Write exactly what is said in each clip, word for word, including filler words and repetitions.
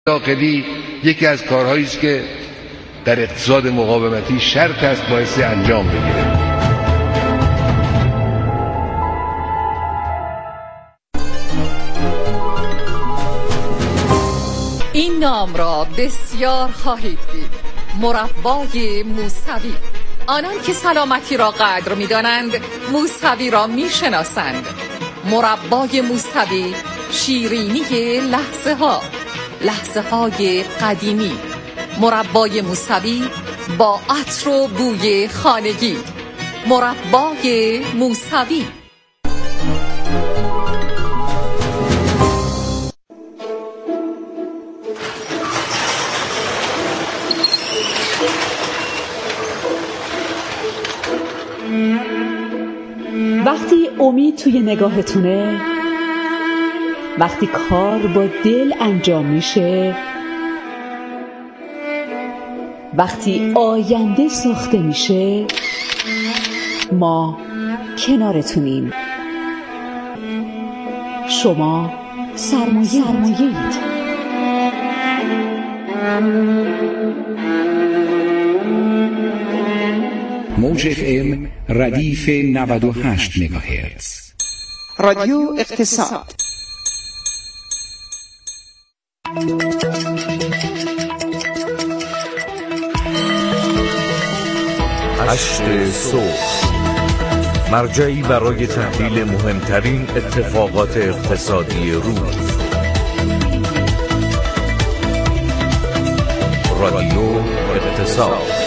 داخلی یکی از کارهایی است که در اقتصاد مقاومتی شرط است بایستی انجام بگیره. این نام را بسیار خواهید دید: مربای موسوی. آنان که سلامتی را قدر می دانند موسوی را می شناسند. مربای موسوی، شیرینی لحظه ها، لحظه های قدیمی. مربای موسوی با عطر و بوی خانگی. مربای موسوی. وقتی امید توی نگاهتونه، وقتی کار با دل انجام میشه، وقتی آینده ساخته میشه، ما کنارتونیم. شما سرمایه سرمایه‌اید. موج اف ام ردیف نود و هشت مگاهرتز. رادیو اقتصاد. هشت صبح، مرجعی برای تحلیل مهمترین اتفاقات اقتصادی روز. رادیو اقتصاد.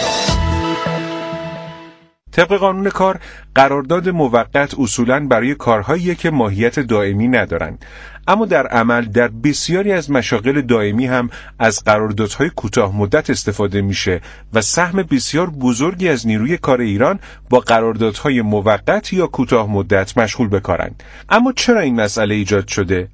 طبق قانون کار، قرارداد موقت اصولاً برای کارهایی که ماهیت دائمی ندارند، اما در عمل در بسیاری از مشاغل دائمی هم از قراردادهای کوتاه مدت استفاده میشه و سهم بسیار بزرگی از نیروی کار ایران با قراردادهای موقت یا کوتاه مدت مشغول به کارند. اما چرا این مسئله ایجاد شده؟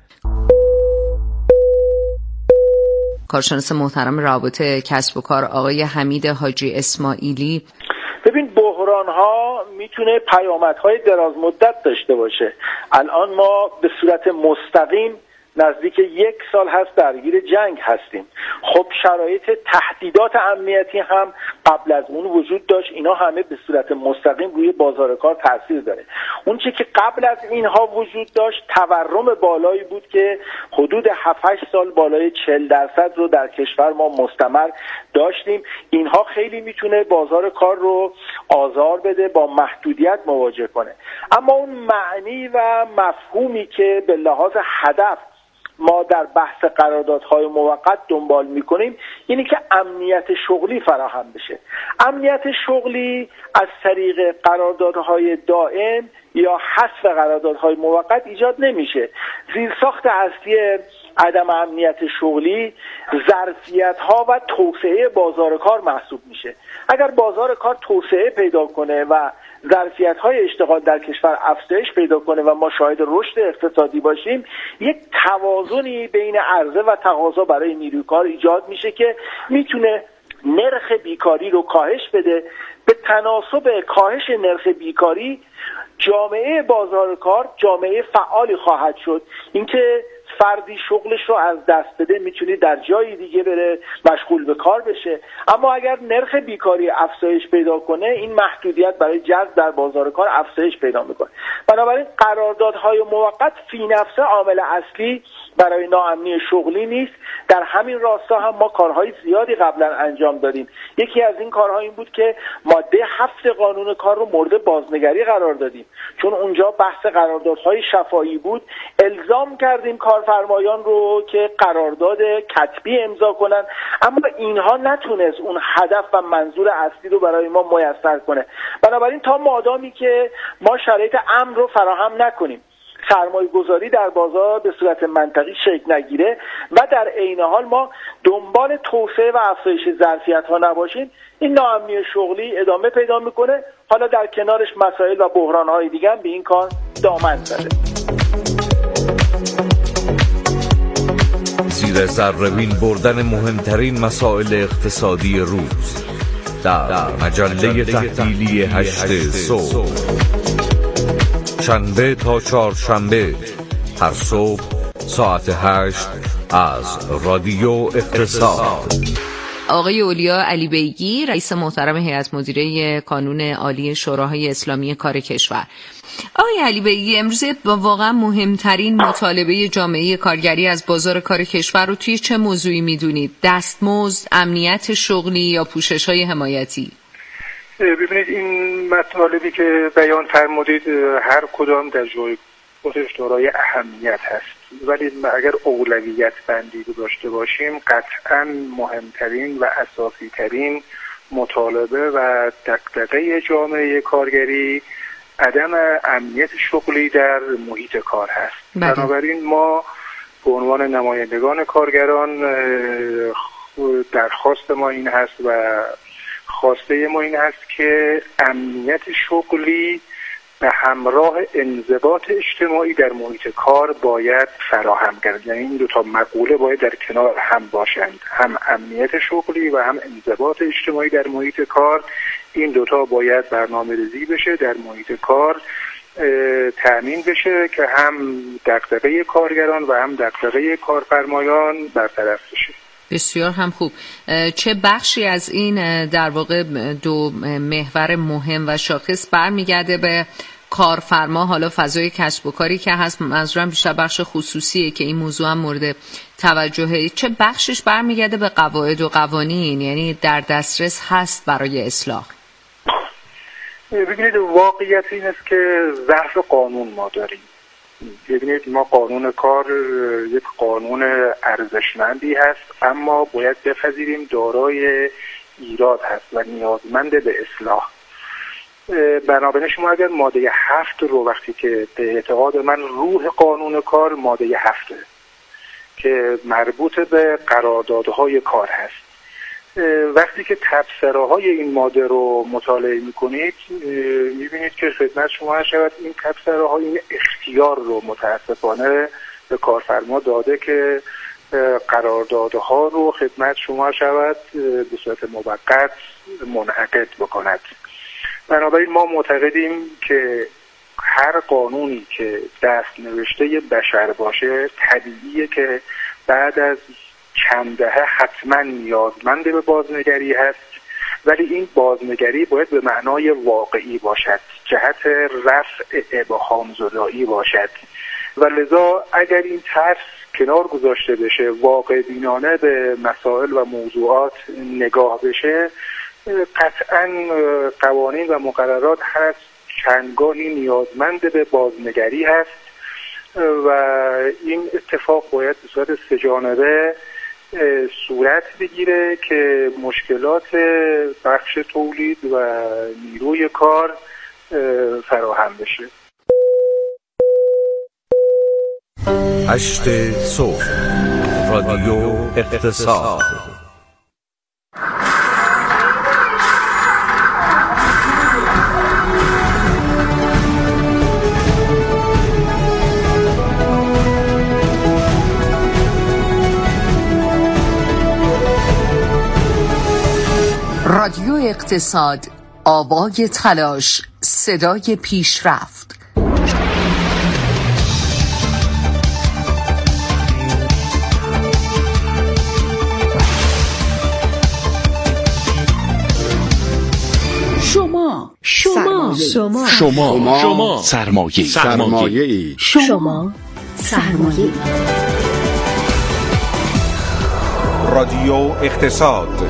کارشناس محترم روابط کسب و کار آقای حمید حاجی اسماعیلی: ببین، بحران ها میتونه پیامدهای دراز مدت داشته باشه. الان ما به صورت مستقیم نزدیک یک سال هست درگیر جنگ هستیم. خب شرایط تهدیدات امنیتی هم قبل از اون وجود داشت. اینا همه به صورت مستقیم روی بازار کار تاثیر داره. اون چیزی که قبل از اینها وجود داشت تورم بالایی بود که حدود هفت هشت سال بالای چهل درصد رو در کشور ما مستمر داشتیم. اینها خیلی میتونه بازار کار رو آزار بده، با محدودیت مواجه کنه. اما اون معنی و مفهومی که به لحاظ هدف ما در بحث قراردادهای موقت دنبال میکنیم اینی که امنیت شغلی فراهم بشه. امنیت شغلی از طریق قراردادهای دائم یا حذف قراردادهای موقت ایجاد نمیشه. زیرساخت اصلی عدم امنیت شغلی ظرفیت‌ها و توسعه بازار کار محسوب میشه. اگر بازار کار توسعه پیدا کنه و ظرفیت‌های اشتغال در کشور افزایش پیدا کنه و ما شاهد رشد اقتصادی باشیم، یک توازنی بین عرضه و تقاضا برای نیروی کار ایجاد میشه که میتونه نرخ بیکاری رو کاهش بده. به تناسب کاهش نرخ بیکاری جامعه بازار کار جامعه فعالی خواهد شد. اینکه فردی شغلش رو از دست بده میتونی در جای دیگه بره مشغول به کار بشه. اما اگر نرخ بیکاری افزایش پیدا کنه، این محدودیت برای جذب در بازار کار افزایش پیدا میکنه. بنابراین قراردادهای موقت فی نفسه عامل اصلی برای ناامنی شغلی نیست. در همین راستا هم ما کارهای زیادی قبلا انجام دادیم. یکی از این کارها این بود که ماده هفت قانون کار رو مورد بازنگری قرار دادیم. چون اونجا بحث قراردادهای شفاهی بود، الزام کردیم کارفرمایان رو که قرارداد کتبی امضا کنن، اما اینها نتونست اون هدف و منظور اصلی رو برای ما میسر کنه. بنابراین تا مادامی که ما شرایط امن رو فراهم نکنیم، سرمایه گذاری در بازار به صورت منطقی شکل نگیره و در عین حال ما دنبال توسعه و افزایش ظرفیت ها نباشیم، این ناامنی شغلی ادامه پیدا میکنه. حالا در کنارش مسائل و بحران های دیگه هم به این کار دامن زده. زیر ذره‌بین بردن مهمترین مسائل اقتصادی روز در مجله تحلیلی هشت صبح، شنبه تا چهارشنبه هر صبح ساعت هشت از رادیو اقتصاد. آقای اولیا علی بیگی، رئیس محترم هیئت مدیره کانون عالی شوراهای اسلامی کار کشور. آقای علی بیگی، امروز واقعا مهمترین مطالبه جامعه کارگری از بازار کار کشور رو توی چه موضوعی میدونید؟ دستمزد، امنیت شغلی یا پوشش‌های حمایتی؟ ببینید، این مطالبی که بیان فرمودید هر کدام در جای خودش دارای اهمیت هست، ولی اگر اولویت بندی داشته باشیم، قطعا مهمترین و اساسی ترین مطالبه و دغدغه جامعه کارگری عدم امنیت شغلی در محیط کار هست. بله. بنابراین ما به عنوان نمایندگان کارگران درخواست ما این هست و خواسته ما این هست که امنیت شغلی به همراه انضباط اجتماعی در محیط کار باید فراهم گردد. یعنی این دو تا مقوله باید در کنار هم باشند، هم امنیت شغلی و هم انضباط اجتماعی در محیط کار. این دوتا باید برنامه‌ریزی بشه، در محیط کار تأمین بشه که هم دغدغه کارگران و هم دغدغه کارفرمایان برطرف بشه. بسیار هم خوب. چه بخشی از این در واقع دو محور مهم و شاخص برمیگرده به کارفرما؟ حالا فضای کسب و کاری که هست، منظورم بیشتر بخش خصوصیه که این موضوع هم مورد توجهه. چه بخشش برمیگرده به قواعد و قوانین، یعنی در دسترس هست برای اصلاح؟ ببینید، واقعیت این است که ضعف قانون ما داریم. ببینید، ما قانون کار یک قانون ارزشمندی هست، اما باید بپذیریم دارای ایراد هست و نیازمند به اصلاح. بنابراین شما اگر ماده هفت رو وقتی که به اعتقاد من روح قانون کار ماده هفته که مربوط به قراردادهای کار هست، وقتی که تبصره‌های این ماده رو مطالعه می‌کنید می‌بینید که خدمت شما شود این تبصره‌ها این اختیار رو متأسفانه به کارفرما داده که قراردادها رو خدمت شما شود به صورت موقت منعقد بکند. بنابراین ما معتقدیم که هر قانونی که دست نوشته بشر باشه طبیعیه که بعد از چند دهه حتما نیازمند به بازنگری هست، ولی این بازنگری باید به معنای واقعی باشد، جهت رفع ابهام زدایی باشد و لذا اگر این ترس کنار گذاشته بشه، واقع بینانه به مسائل و موضوعات نگاه بشه، قطعا قوانین و مقررات هست چندگاهی نیازمند به بازنگری هست و این اتفاق باید به صورت سه‌جانبه صورت بگیره که مشکلات بخش تولید و نیروی کار فراهم بشه. هشت صبح، رادیو اقتصاد. رادیو اقتصاد، آوای تلاش، صدای پیشرفت. شما شما شما شما شما سرمایه سرمایه شما سرمایه رادیو اقتصاد.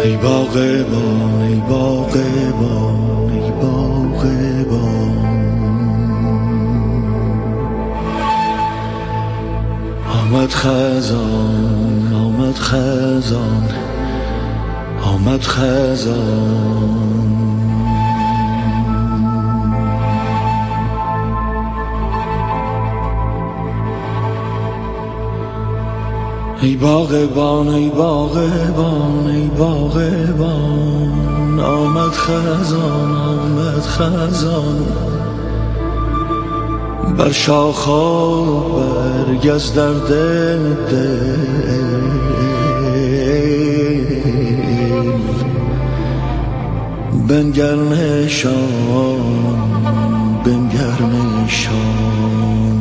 ای باغبان ای باغبان ای باغبان آمد خزان آمد خزان آمد خزان ای باغبان ای باغبان ای باغبان آمد خزان آمد خزان بر شاخا برگ از درد دل بنگر نشان بنگر نشان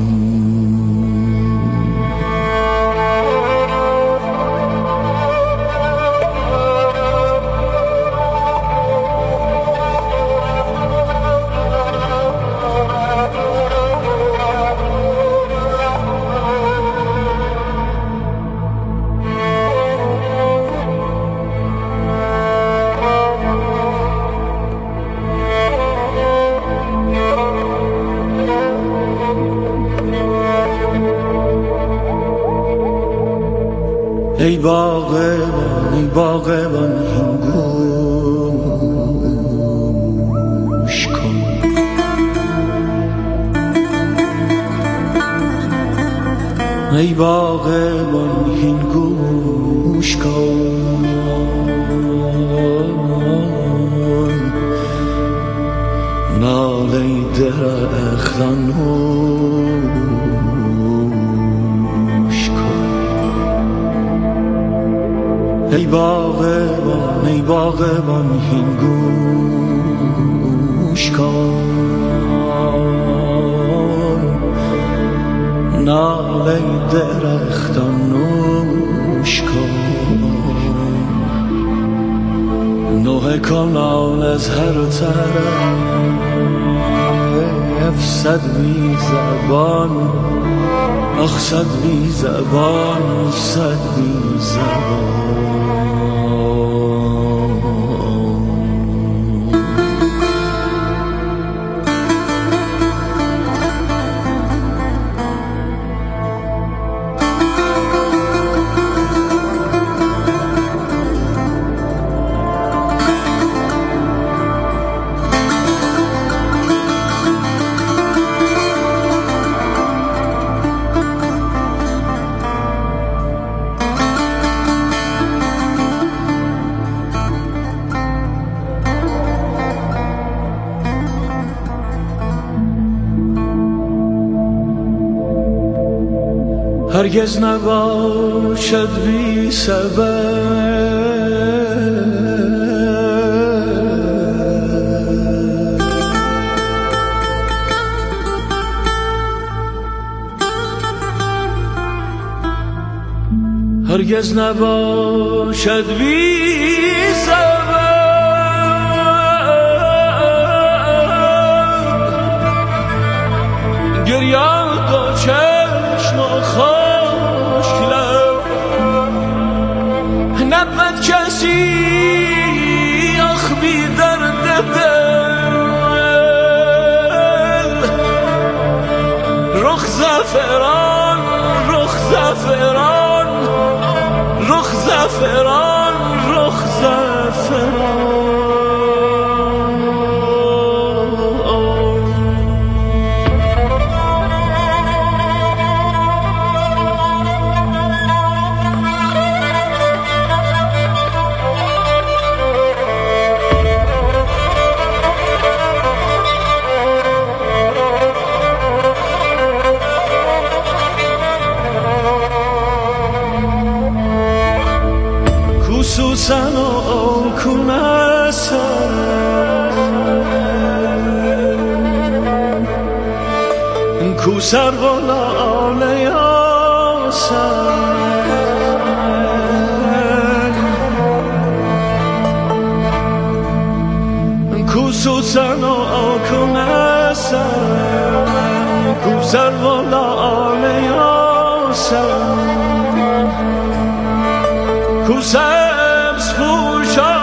ای باغبان ای باغبان گوش کن ای باغبان این گوش کن ناله درختان ای باغبان ای باغبان این گوش کن ناله درختان نوش کن نوحه کنان از هر طرف صد بی زبان آخ صد بی زبان صد بی زبان هرگز نباشد بی سبب هرگز نباشد بی سبب گریان دو چشم و خشک لب نبود کسی آخ بی درد دل رخ زعفران رخ زعفران رخ زعفران رخ زعفران سنو کنسر کوسر ولا آلیاسن کوسو سنو کنسر کوسر ولا آلیاسن کوسر پوشان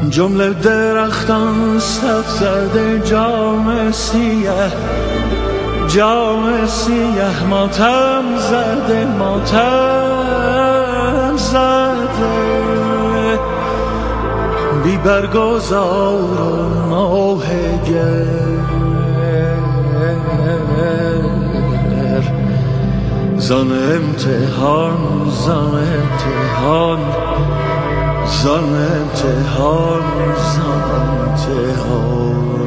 جمله درختان صف زده جام سیه جام سیه ماتم زده ماتم زده بی برگزار ماه گر زان امتحان زان امتحان زان امتحان زان امتحان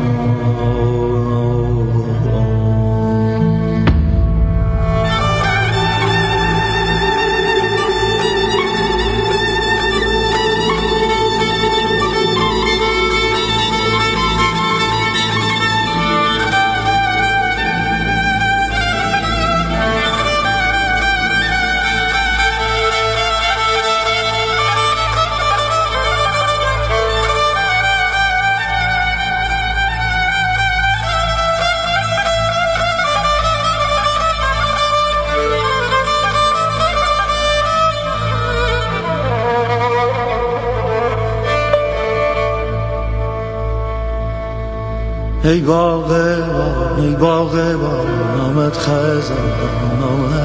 ای باغبان ای باغبان نامت خزان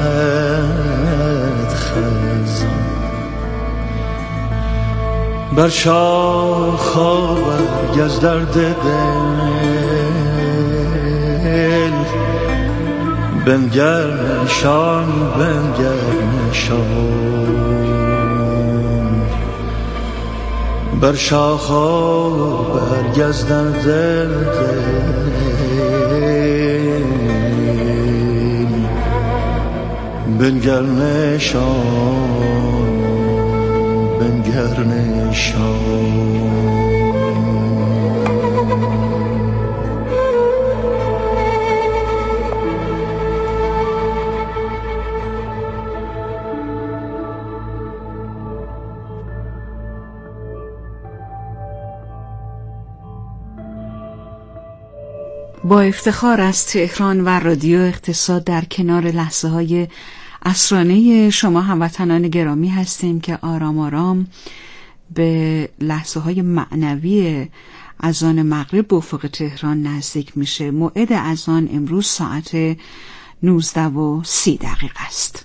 نامت خزان بر شاخا برگز درد دل بنگر نشان بنگر نشان بر شاخا برگزدن دل دل بنگر نشان بنگر نشان با افتخار از تهران و رادیو اقتصاد در کنار لحظه های عصرانه شما هموطنان گرامی هستیم که آرام آرام به لحظه های معنوی اذان مغرب به افق تهران نزدیک میشه. موعد اذان امروز ساعت نوزده و سی دقیقه است.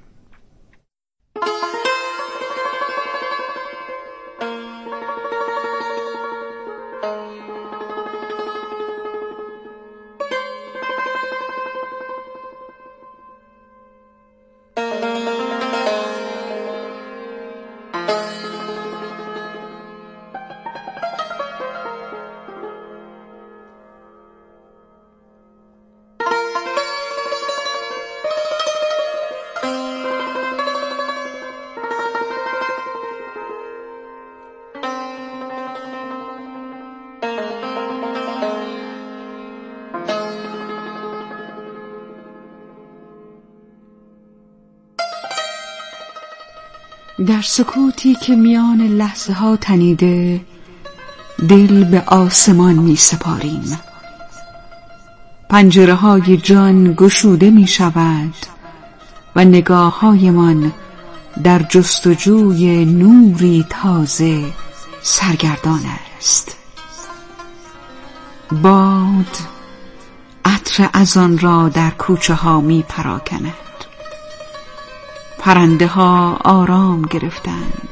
در سکوتی که میان لحظه ها تنیده دل به آسمان می سپاریم. پنجره های جان گشوده می شود و نگاه های من در جستجوی نوری تازه سرگردان است. باد عطر اذان را در کوچه ها می پراکند. پرنده ها آرام گرفتند.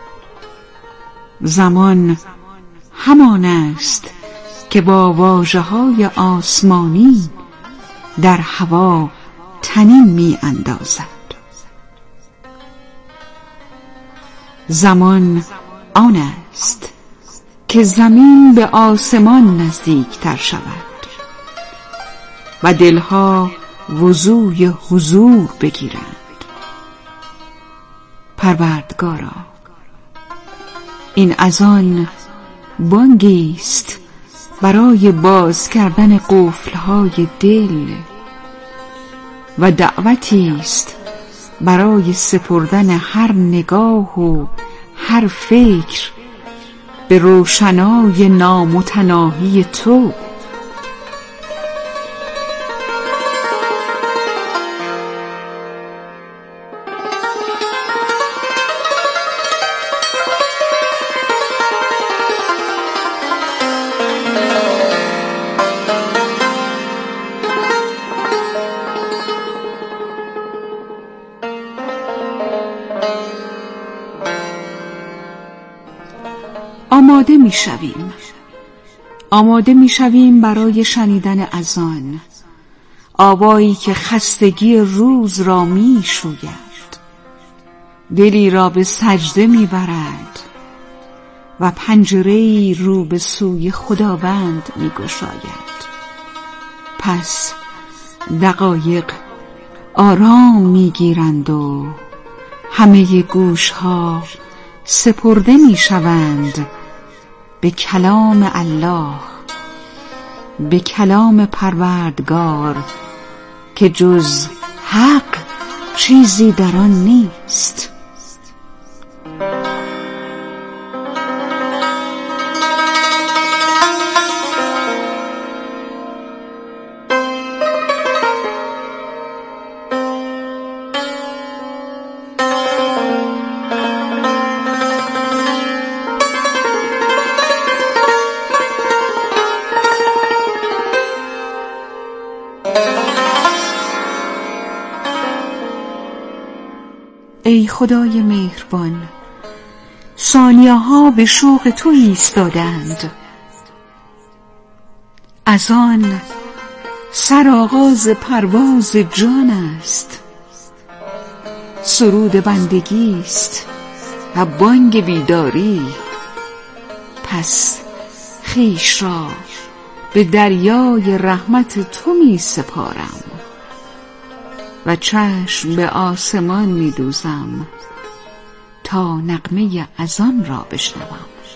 زمان همان است که با واژه های آسمانی در هوا طنین می اندازد. زمان آن است که زمین به آسمان نزدیک تر شود و دلها وضوی حضور بگیرند. پروردگارا، این اذان بانگی است برای باز کردن قفل‌های دل و دعوتی است برای سپردن هر نگاه و هر فکر به روشنای نامتناهی تو. آماده می شویم آماده می شویم برای شنیدن اذان، آوایی که خستگی روز را می شوید، دلی را به سجده می برد و پنجره‌ای رو به سوی خداوند می گشاید. پس دقایق آرام می گیرند و همه گوش ها سپرده می شوند به کلام الله، به کلام پروردگار که جز حق چیزی در آن نیست. ای خدای مهربان، ثانیه ها به شوق تو ایستادند. از آن سرآغاز پرواز جان است، سرود بندگی است و بانگ بیداری. پس خویش را به دریای رحمت تو می سپارم و چشم به آسمان می دوزم تا نغمه اذان را بشنوم.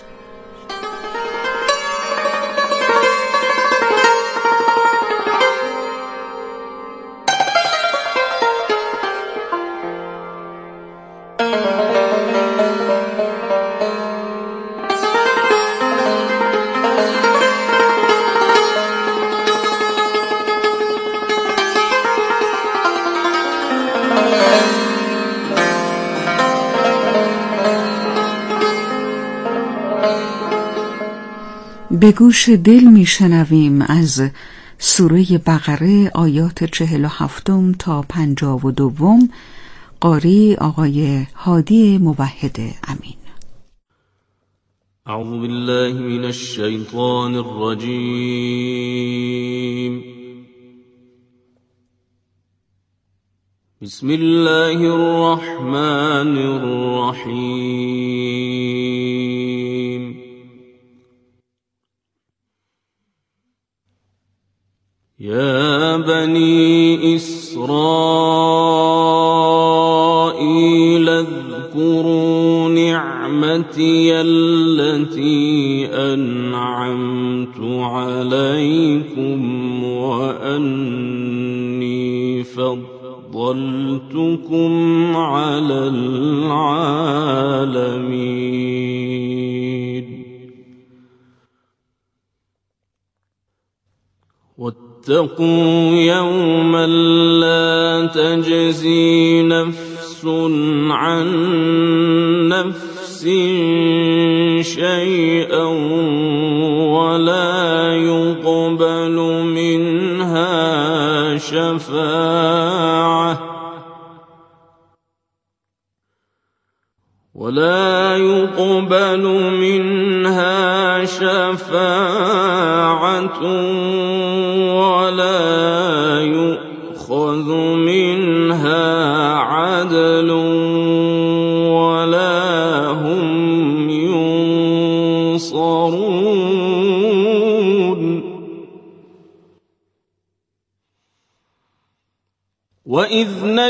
به گوش دل میشنویم از سوره بقره آیات چهل و هفتم تا پنجاه و دوم. قاری آقای هادی موحد امین. اعوذ بالله من الشیطان الرجیم. بسم الله الرحمن الرحیم. يا بني إسرائيل اذكروا نعمتي التي أنعمت عليكم وأني فضلتكم على العالمين. واتقوا يوما لا تجزي نفس عن نفس شيئا ولا يقبل منها شفاعة ولا يقبل منها شفاعة ولا يؤخذ منها عدل ولا هم ينصرون. وإذ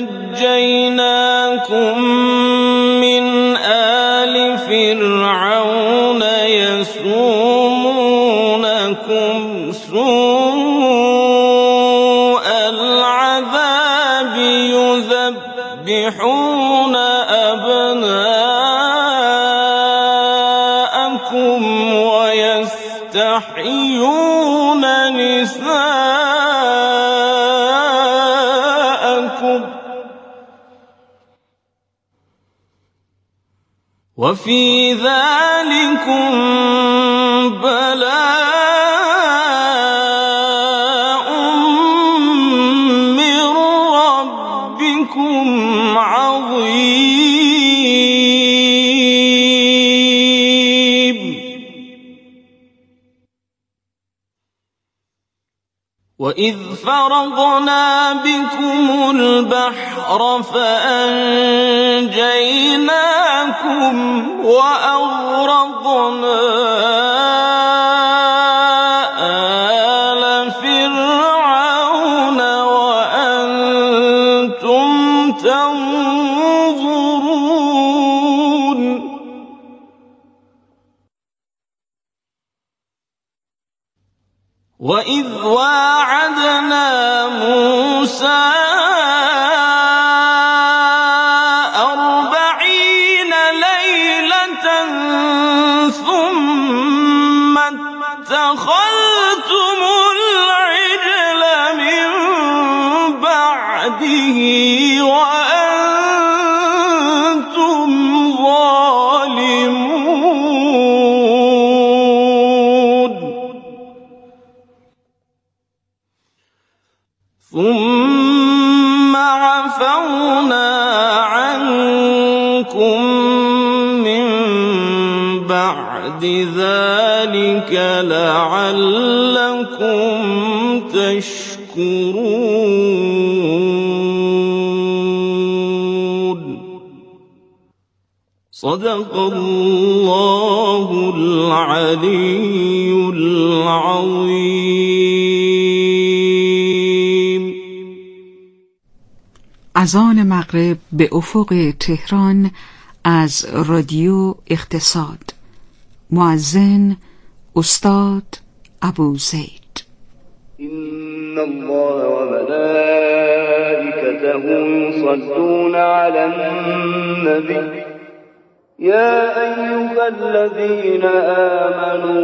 نجيناكم من آل فرعون يسومونكم سوء العذاب يذبحون أبناءكم ويستحيون نساءكم وفي ذلكم بلاء من ربكم عظيم. وَإِذْ فَرَقْنَا بِكُمُ الْبَحْرَ فَأَنْجَيْنَاكُمْ وَأَغْرَقْنَا آلَ فِرْعَوْنَ وَأَنْتُمْ تَنْظُرُونَ وَإِذْ وَاعَدْنَا مُوسَىٰ أَرْبَعِينَ لَيْلَةً ثُمَّ اتَّخَذْتُمُ الْعِجْلَ مِن بَعْدِهِ وَأَنْتُمْ ظَالِمُونَ ثُمَّ عَفَوْنَا عَنكُم مِّن بَعْدِ ذَلِكَ لَعَلَّكُمْ تَشْكُرُونَ صدق الله العلي العظيم. اذان مغرب به افق تهران از رادیو اقتصاد. مؤذن استاد ابو زید. إن الله وملائكته يصلون على النبي يا أيها الذين آمنوا